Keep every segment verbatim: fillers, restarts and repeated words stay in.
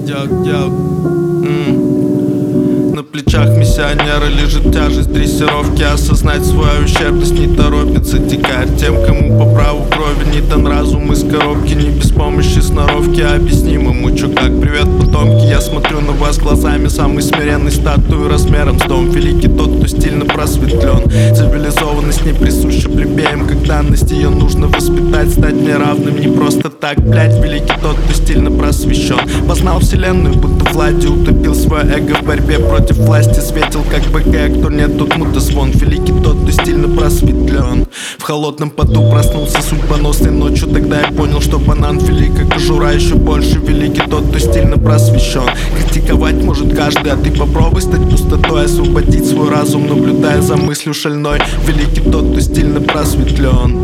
Йог, йог. На плечах миссионера лежит тяжесть дрессировки. Осознать свою ущербность не торопится дикарь. Тем, кому по праву крови не дан разум из коробки, не без помощи сноровки, а объяснимому чукак. Привет, потомки, я смотрю на вас глазами самой смиренной статуи размером с дом. Великий тот, кто стильно просветлен. Цивилизованность не присуща плебеям, как данность ее нужно воспитать, стать неравным не просто так, блять. Великий тот, кто стильно просвещен. Познал вселенную, будто Влади утопил свое эго в борьбе против власти, светил как БГ, кто нет, тот мутазвон. Великий тот, кто стильно просветлен. В холодном поту проснулся судьбоносной ночью. Тогда я понял, что банан велика кожура еще больше. Великий тот, кто стильно просвещен. Критиковать может каждый, а ты попробуй стать пустотой, освободить свой разум, наблюдая за мыслью шальной. Великий тот, кто стильно просветлен.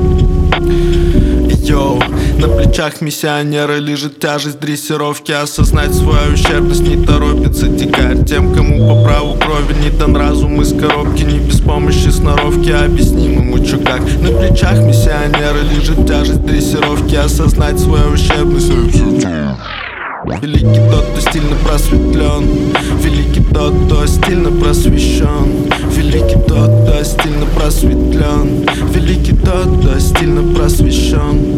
Йоу, на плечах миссионера лежит тяжесть дрессировки. Осознать свою ущербность не торопится дикарь. Тем, кому по праву крови не дан разум из коробки, не без помощи сноровки, а объяснимому чукак. На плечах миссионера лежит тяжесть дрессировки. Осознать свою ущербность. Великий тот, кто стильно просветлен. Великий тот, кто стильно просвещен. Великий тот, кто стильно просветлен. Великий тот, кто стильно просвещен.